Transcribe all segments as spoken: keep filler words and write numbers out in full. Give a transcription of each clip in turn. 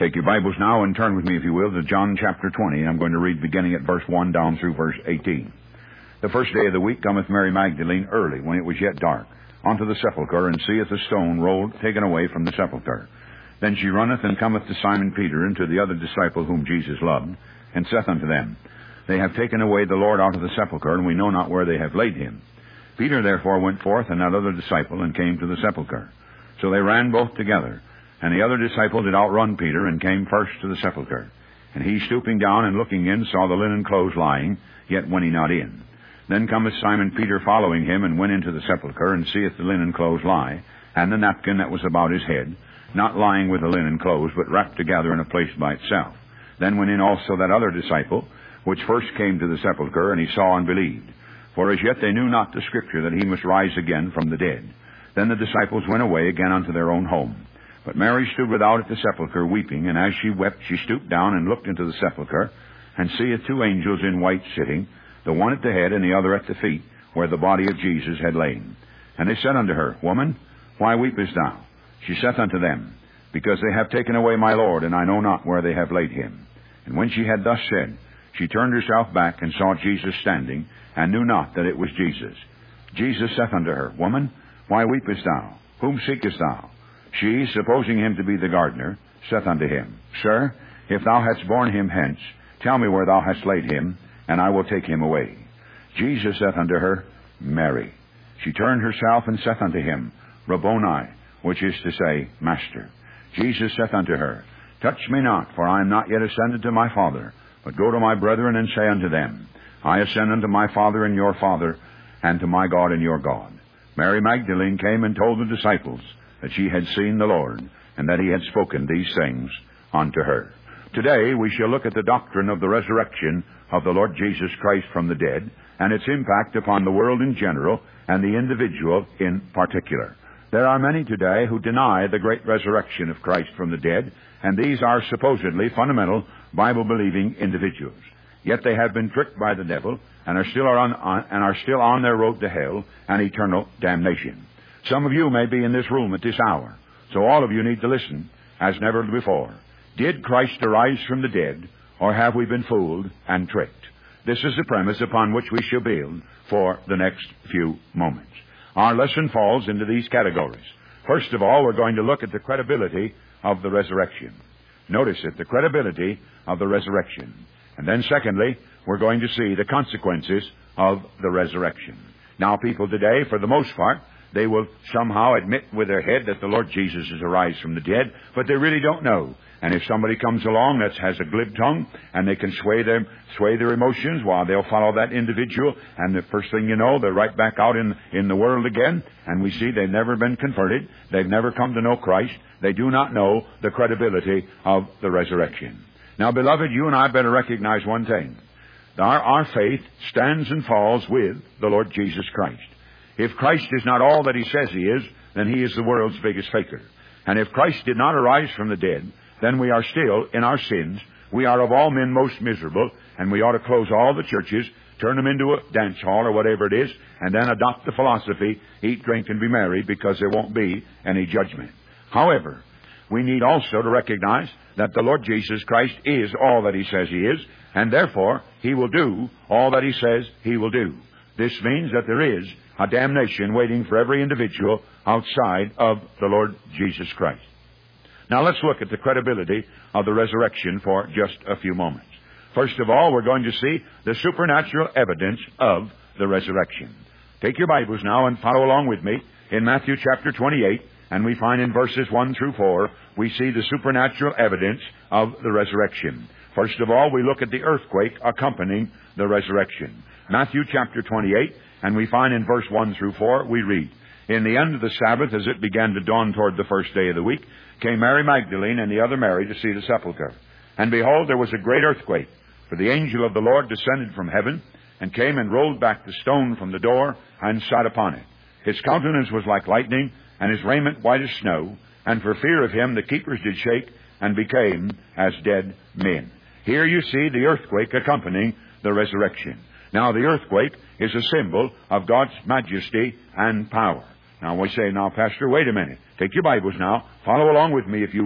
Take your Bibles now and turn with me, if you will, to John chapter twenty. I'm going to read beginning at verse one down through verse eighteen. The first day of the week cometh Mary Magdalene early, when it was yet dark, unto the sepulchre, and seeth the stone rolled taken away from the sepulchre. Then she runneth and cometh to Simon Peter and to the other disciple whom Jesus loved, and saith unto them, They have taken away the Lord out of the sepulchre, and we know not where they have laid him. Peter therefore went forth, and that other disciple, and came to the sepulchre. So they ran both together. And the other disciple did outrun Peter, and came first to the sepulchre. And he, stooping down and looking in, saw the linen clothes lying, yet went he not in. Then cometh Simon Peter following him, and went into the sepulchre, and seeth the linen clothes lie, and the napkin that was about his head, not lying with the linen clothes, but wrapped together in a place by itself. Then went in also that other disciple, which first came to the sepulchre, and he saw and believed. For as yet they knew not the Scripture, that he must rise again from the dead. Then the disciples went away again unto their own home. But Mary stood without at the sepulchre, weeping, and as she wept, she stooped down and looked into the sepulchre, and seeth two angels in white sitting, the one at the head and the other at the feet, where the body of Jesus had lain. And they said unto her, Woman, why weepest thou? She saith unto them, Because they have taken away my Lord, and I know not where they have laid him. And when she had thus said, she turned herself back, and saw Jesus standing, and knew not that it was Jesus. Jesus saith unto her, Woman, why weepest thou? Whom seekest thou? She, supposing him to be the gardener, saith unto him, Sir, if thou hadst borne him hence, tell me where thou hast laid him, and I will take him away. Jesus saith unto her, Mary. She turned herself and saith unto him, Rabboni, which is to say, Master. Jesus saith unto her, Touch me not, for I am not yet ascended to my Father, but go to my brethren and say unto them, I ascend unto my Father and your Father, and to my God and your God. Mary Magdalene came and told the disciples that she had seen the Lord, and that he had spoken these things unto her. Today we shall look at the doctrine of the resurrection of the Lord Jesus Christ from the dead, and its impact upon the world in general, and the individual in particular. There are many today who deny the great resurrection of Christ from the dead, and these are supposedly fundamental Bible-believing individuals. Yet they have been tricked by the devil, and are still on, on, and are still on their road to hell and eternal damnation. Some of you may be in this room at this hour, so all of you need to listen as never before. Did Christ arise from the dead, or have we been fooled and tricked? This is the premise upon which we shall build for the next few moments. Our lesson falls into these categories. First of all, we're going to look at the credibility of the resurrection. Notice it, the credibility of the resurrection. And then secondly, we're going to see the consequences of the resurrection. Now, people today, for the most part, they will somehow admit with their head that the Lord Jesus is arise from the dead, but they really don't know. And if somebody comes along that has a glib tongue, and they can sway them, sway their emotions, while they'll follow that individual, and the first thing you know, they're right back out in, in the world again, and we see they've never been converted, they've never come to know Christ, they do not know the credibility of the resurrection. Now, beloved, you and I better recognize one thing. Our, our faith stands and falls with the Lord Jesus Christ. If Christ is not all that he says he is, then he is the world's biggest faker. And if Christ did not arise from the dead, then we are still in our sins. We are of all men most miserable, and we ought to close all the churches, turn them into a dance hall or whatever it is, and then adopt the philosophy, eat, drink, and be merry, because there won't be any judgment. However, we need also to recognize that the Lord Jesus Christ is all that he says he is, and therefore he will do all that he says he will do. This means that there is a damnation waiting for every individual outside of the Lord Jesus Christ. Now let's look at the credibility of the resurrection for just a few moments. First of all, we're going to see the supernatural evidence of the resurrection. Take your Bibles now and follow along with me in Matthew chapter twenty-eight, and we find in verses one through four, we see the supernatural evidence of the resurrection. First of all, we look at the earthquake accompanying the resurrection. Matthew chapter twenty-eight, and we find in verse one through four, we read, In the end of the Sabbath, as it began to dawn toward the first day of the week, came Mary Magdalene and the other Mary to see the sepulchre. And behold, there was a great earthquake, for the angel of the Lord descended from heaven, and came and rolled back the stone from the door, and sat upon it. His countenance was like lightning, and his raiment white as snow, and for fear of him the keepers did shake, and became as dead men. Here you see the earthquake accompanying the resurrection. Now, the earthquake is a symbol of God's majesty and power. Now, we say, now, Pastor, wait a minute. Take your Bibles now. Follow along with me, if you will,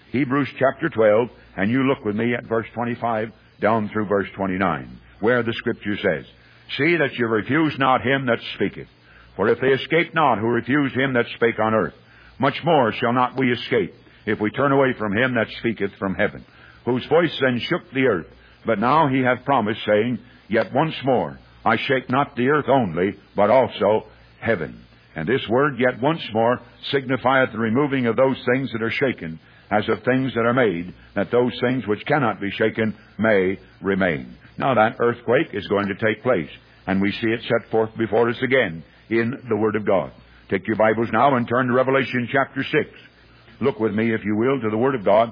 Hebrews chapter twelve, and you look with me at verse twenty-five down through verse twenty-nine, where the Scripture says, See that you refuse not him that speaketh. For if they escape not who refuse him that spake on earth, much more shall not we escape, if we turn away from him that speaketh from heaven, whose voice then shook the earth. But now he hath promised, saying, Yet once more I shake not the earth only, but also heaven. And this word, yet once more, signifieth the removing of those things that are shaken, as of things that are made, that those things which cannot be shaken may remain. Now that earthquake is going to take place, and we see it set forth before us again in the Word of God. Take your Bibles now and turn to Revelation chapter six. Look with me, if you will, to the Word of God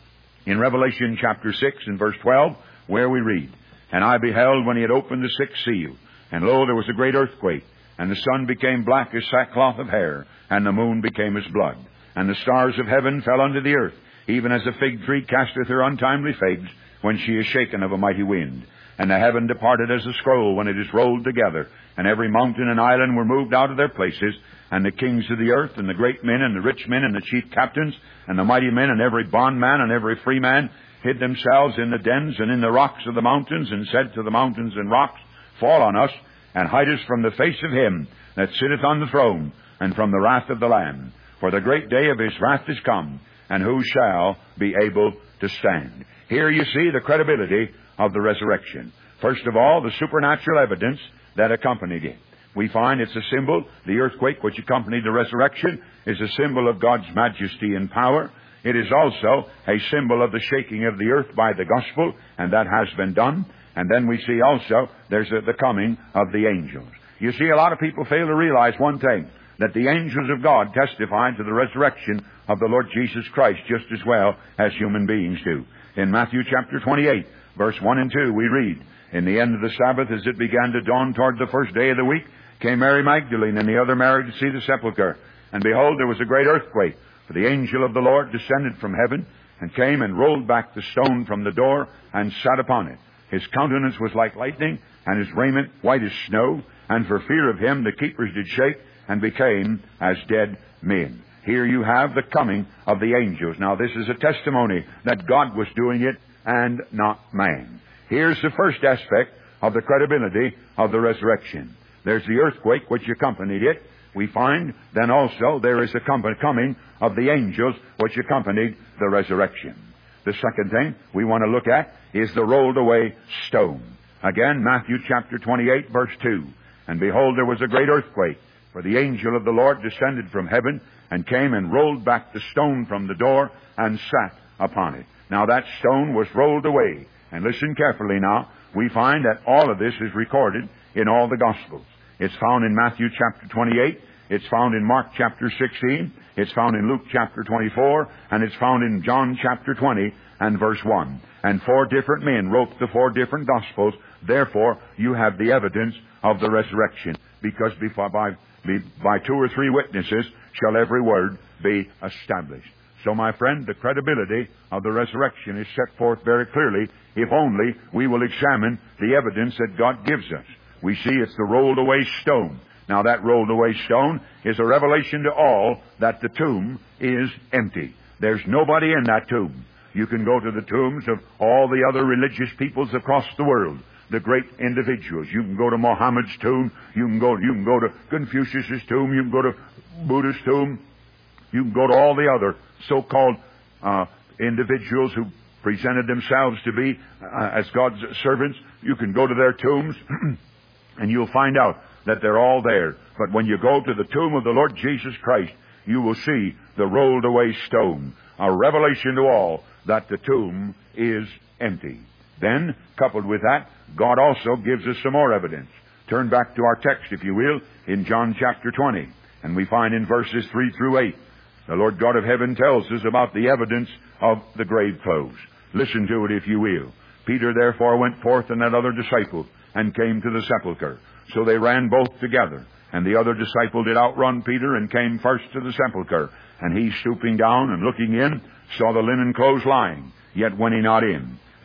in Revelation chapter six and verse twelve, where we read, And I beheld when he had opened the sixth seal, and lo, there was a great earthquake, and the sun became black as sackcloth of hair, and the moon became as blood. And the stars of heaven fell unto the earth, even as a fig tree casteth her untimely figs, when she is shaken of a mighty wind. And the heaven departed as a scroll when it is rolled together, and every mountain and island were moved out of their places, and the kings of the earth, and the great men, and the rich men, and the chief captains, and the mighty men, and every bondman, and every free man, hid themselves in the dens and in the rocks of the mountains, and said to the mountains and rocks, Fall on us, and hide us from the face of him that sitteth on the throne, and from the wrath of the Lamb. For the great day of his wrath is come, and who shall be able to stand? Here you see the credibility of the resurrection. First of all, the supernatural evidence that accompanied it. We find it's a symbol. The earthquake which accompanied the resurrection is a symbol of God's majesty and power. It is also a symbol of the shaking of the earth by the gospel, and that has been done. And then we see also there's a, the coming of the angels. You see, a lot of people fail to realize one thing, that the angels of God testify to the resurrection of the Lord Jesus Christ just as well as human beings do. In Matthew chapter twenty-eight, verse one and two, we read, In the end of the Sabbath, as it began to dawn toward the first day of the week, came Mary Magdalene and the other Mary to see the sepulchre. And behold, there was a great earthquake, for the angel of the Lord descended from heaven, and came and rolled back the stone from the door, and sat upon it. His countenance was like lightning, and his raiment white as snow, and for fear of him the keepers did shake, and became as dead men. Here you have the coming of the angels. Now this is a testimony that God was doing it, and not man. Here's the first aspect of the credibility of the resurrection. There's the earthquake which accompanied it. We find then also there is the coming of the angels which accompanied the resurrection. The second thing we want to look at is the rolled away stone. Again, Matthew chapter twenty-eight, verse two. And behold, there was a great earthquake, for the angel of the Lord descended from heaven, and came and rolled back the stone from the door, and sat upon it. Now that stone was rolled away. And listen carefully now. We find that all of this is recorded in all the Gospels. It's found in Matthew chapter twenty-eight. It's found in Mark chapter sixteen. It's found in Luke chapter twenty-four. And it's found in John chapter twenty and verse one. And four different men wrote the four different Gospels. Therefore, you have the evidence of the resurrection. Because before, by, by two or three witnesses shall every word be established. So, my friend, the credibility of the resurrection is set forth very clearly, if only we will examine the evidence that God gives us. We see it's the rolled away stone. Now, that rolled away stone is a revelation to all that the tomb is empty. There's nobody in that tomb. You can go to the tombs of all the other religious peoples across the world, the great individuals. You can go to Muhammad's tomb. You can go, you can go to Confucius's tomb. You can go to Buddha's tomb. You can go to all the other so-called uh, individuals who presented themselves to be uh, as God's servants. You can go to their tombs, and you'll find out that they're all there. But when you go to the tomb of the Lord Jesus Christ, you will see the rolled away stone, a revelation to all that the tomb is empty. Then, coupled with that, God also gives us some more evidence. Turn back to our text, if you will, in John chapter twenty. And we find in verses three through eight, the Lord God of heaven tells us about the evidence of the grave clothes. Listen to it, if you will. Peter therefore went forth and that other disciple, and came to the sepulchre. So they ran both together. And the other disciple did outrun Peter, and came first to the sepulchre. And he, stooping down and looking in, saw the linen clothes lying, yet went he not in.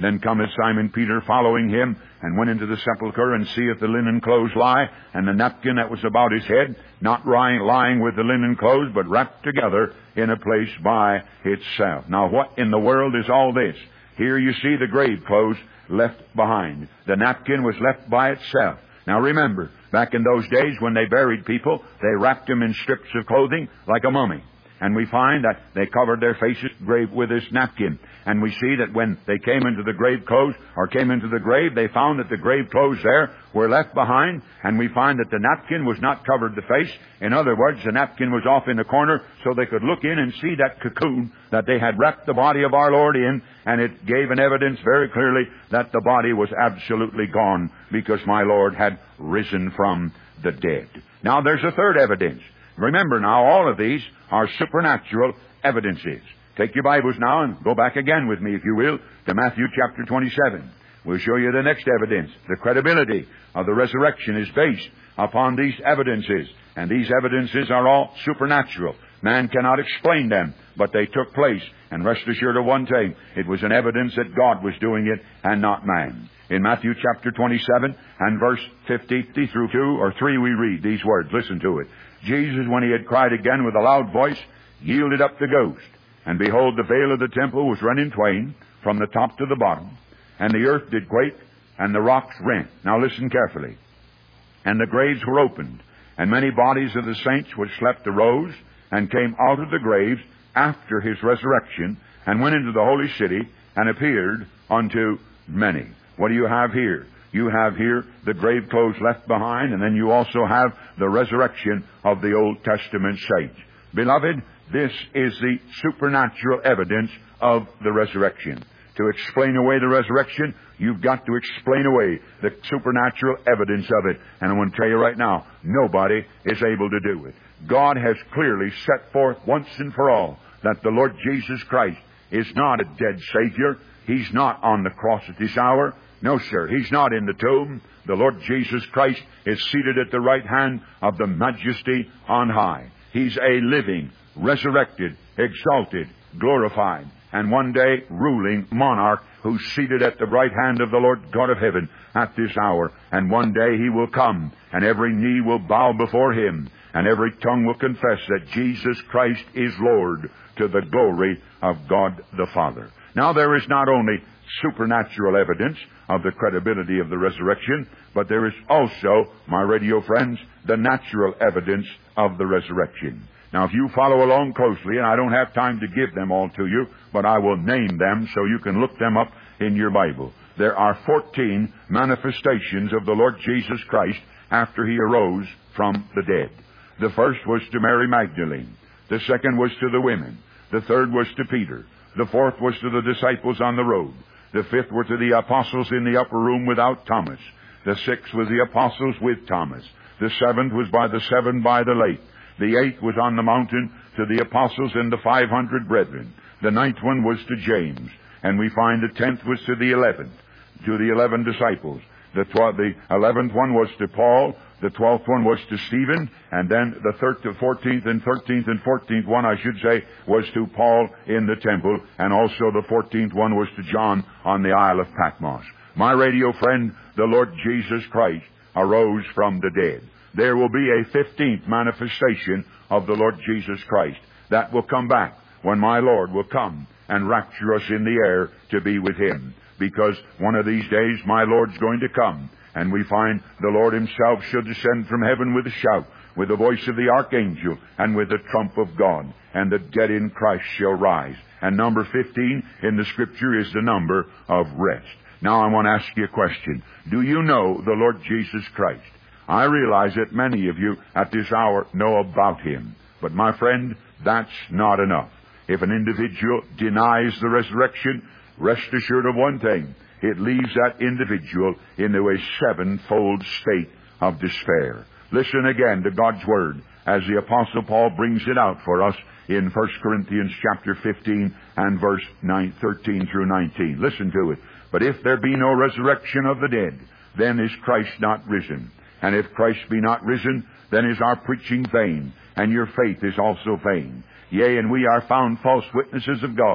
Then cometh Simon Peter following him, and went into the sepulchre, and seeth the linen clothes lie, and the napkin that was about his head, not lying, lying with the linen clothes, but wrapped together in a place by itself. Now what in the world is all this? Here you see the grave clothes left behind. The napkin was left by itself. Now remember, back in those days when they buried people, they wrapped them in strips of clothing like a mummy. And we find that they covered their faces grave with this napkin. And we see that when they came into the grave clothes, or came into the grave, they found that the grave clothes there were left behind. And we find that the napkin was not covered the face. In other words, the napkin was off in the corner so they could look in and see that cocoon that they had wrapped the body of our Lord in. And it gave an evidence very clearly that the body was absolutely gone, because my Lord had risen from the dead. Now there's a third evidence. Remember now, all of these are supernatural evidences. Take your Bibles now and go back again with me, if you will, to Matthew chapter twenty-seven. We'll show you the next evidence. The credibility of the resurrection is based upon these evidences. And these evidences are all supernatural. Man cannot explain them, but they took place. And rest assured of one thing, it was an evidence that God was doing it and not man. In Matthew chapter twenty-seven and verse fifty through two or three, we read these words. Listen to it. Jesus, when he had cried again with a loud voice, yielded up the ghost. And behold, the veil of the temple was rent in twain from the top to the bottom. And the earth did quake, and the rocks rent. Now listen carefully. And the graves were opened, and many bodies of the saints which slept arose, and came out of the graves after his resurrection, and went into the holy city, and appeared unto many. What do you have here? You have here the grave clothes left behind, and then you also have the resurrection of the Old Testament saints. Beloved, this is the supernatural evidence of the resurrection. To explain away the resurrection, you've got to explain away the supernatural evidence of it. And I want to tell you right now, nobody is able to do it. God has clearly set forth once and for all that the Lord Jesus Christ is not a dead Savior. He's not on the cross at this hour. No, sir, He's not in the tomb. The Lord Jesus Christ is seated at the right hand of the Majesty on high. He's a living, resurrected, exalted, glorified, and one day ruling monarch who's seated at the right hand of the Lord God of heaven at this hour. And one day He will come, and every knee will bow before Him, and every tongue will confess that Jesus Christ is Lord, to the glory of God the Father. Now there is not only supernatural evidence of the credibility of the resurrection, but there is also, my radio friends, the natural evidence of the resurrection. Now, if you follow along closely, and I don't have time to give them all to you, but I will name them so you can look them up in your Bible. There are fourteen manifestations of the Lord Jesus Christ after He arose from the dead. The first was to Mary Magdalene. The second was to the women. The third was to Peter. The fourth was to the disciples on the road. The fifth were to the apostles in the upper room without Thomas. The sixth was the apostles with Thomas. The seventh was by the seven by the lake. The eighth was on the mountain to the apostles and the five hundred brethren. The ninth one was to James. And we find the tenth was to the eleventh, to the eleven disciples. The, tw- the eleventh one was to Paul. The twelfth one was to Stephen. And then the thirteenth, fourteenth and thirteenth and fourteenth one, I should say, was to Paul in the temple. And also the fourteenth one was to John on the Isle of Patmos. My radio friend, the Lord Jesus Christ arose from the dead. There will be a fifteenth manifestation of the Lord Jesus Christ that will come back when my Lord will come and rapture us in the air to be with Him. Because one of these days my Lord's going to come, and we find the Lord Himself shall descend from heaven with a shout, with the voice of the archangel, and with the trump of God, and the dead in Christ shall rise. And number fifteen in the Scripture is the number of rest. Now I want to ask you a question. Do you know the Lord Jesus Christ? I realize that many of you at this hour know about Him. But my friend, that's not enough. If an individual denies the resurrection, rest assured of one thing. It leaves that individual into a sevenfold state of despair. Listen again to God's Word as the Apostle Paul brings it out for us in First Corinthians chapter fifteen and verse nine, thirteen through nineteen. Listen to it. But if there be no resurrection of the dead, then is Christ not risen. And if Christ be not risen, then is our preaching vain, and your faith is also vain. Yea, and we are found false witnesses of God,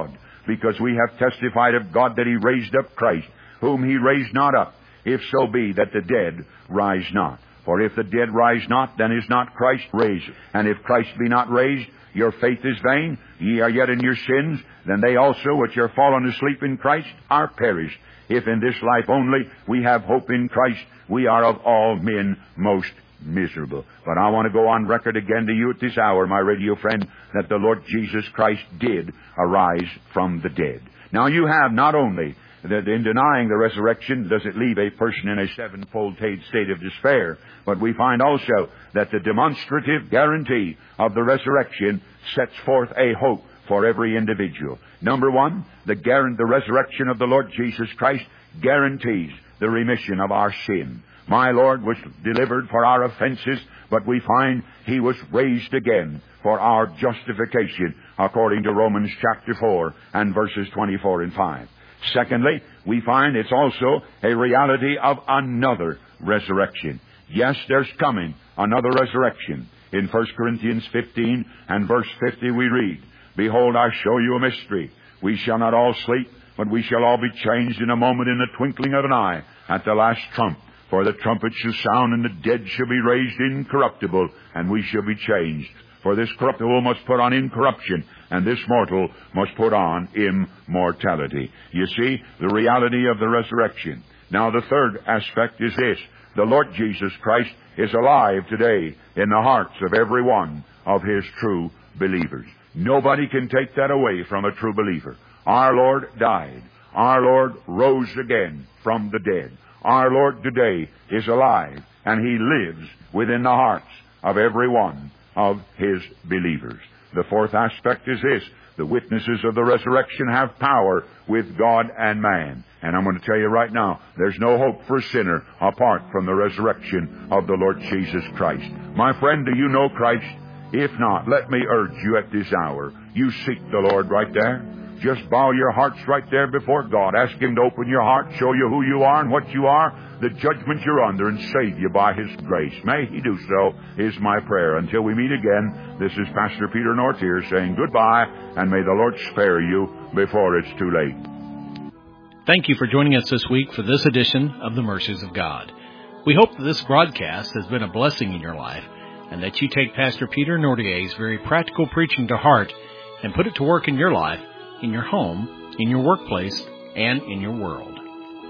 because we have testified of God that He raised up Christ, whom He raised not up, if so be that the dead rise not. For if the dead rise not, then is not Christ raised. And if Christ be not raised, your faith is vain, ye are yet in your sins, then they also which are fallen asleep in Christ are perished. If in this life only we have hope in Christ, we are of all men most miserable. But I want to go on record again to you at this hour, my radio friend, that the Lord Jesus Christ did arise from the dead. Now you have not only that in denying the resurrection does it leave a person in a sevenfold state of despair, but we find also that the demonstrative guarantee of the resurrection sets forth a hope for every individual. Number one, the, guarant- the resurrection of the Lord Jesus Christ guarantees the remission of our sin. My Lord was delivered for our offenses, but we find He was raised again for our justification, according to Romans chapter four and verses twenty-four and five. Secondly, we find it's also a reality of another resurrection. Yes, there's coming another resurrection. In First Corinthians fifteen and verse fifty we read, Behold, I show you a mystery. We shall not all sleep, but we shall all be changed in a moment, in the twinkling of an eye, at the last trump. For the trumpet shall sound, and the dead shall be raised incorruptible, and we shall be changed. For this corruptible must put on incorruption, and this mortal must put on immortality. You see, the reality of the resurrection. Now the third aspect is this. The Lord Jesus Christ is alive today in the hearts of every one of His true believers. Nobody can take that away from a true believer. Our Lord died. Our Lord rose again from the dead. Our Lord today is alive, and He lives within the hearts of every one of His believers. The fourth aspect is this. The witnesses of the resurrection have power with God and man. And I'm going to tell you right now, there's no hope for a sinner apart from the resurrection of the Lord Jesus Christ. My friend, do you know Christ? If not, let me urge you at this hour, you seek the Lord right there. Just bow your hearts right there before God. Ask Him to open your heart, show you who you are and what you are, the judgment you're under, and save you by His grace. May He do so, is my prayer. Until we meet again, this is Pastor Peter Northier saying goodbye, and may the Lord spare you before it's too late. Thank you for joining us this week for this edition of The Mercies of God. We hope that this broadcast has been a blessing in your life, and that you take Pastor Peter Northier's very practical preaching to heart and put it to work in your life, in your home, in your workplace, and in your world.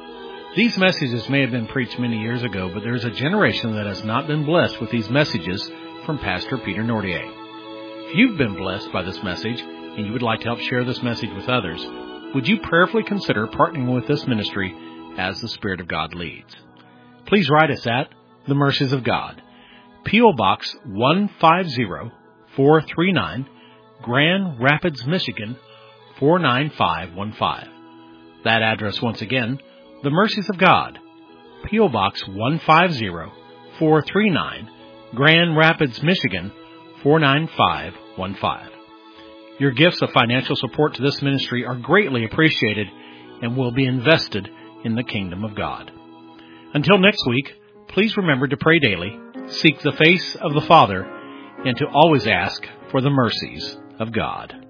These messages may have been preached many years ago, but there is a generation that has not been blessed with these messages from Pastor Peter Northier. If you've been blessed by this message and you would like to help share this message with others, would you prayerfully consider partnering with this ministry as the Spirit of God leads? Please write us at The Mercies of God, P O. Box one five zero four three nine, Grand Rapids, Michigan four nine five one five. That address once again, The Mercies of God, P O. Box one five zero four three nine, Grand Rapids, Michigan four nine five one five. Your gifts of financial support to this ministry are greatly appreciated and will be invested in the kingdom of God. Until next week, please remember to pray daily, seek the face of the Father, and to always ask for the mercies of God.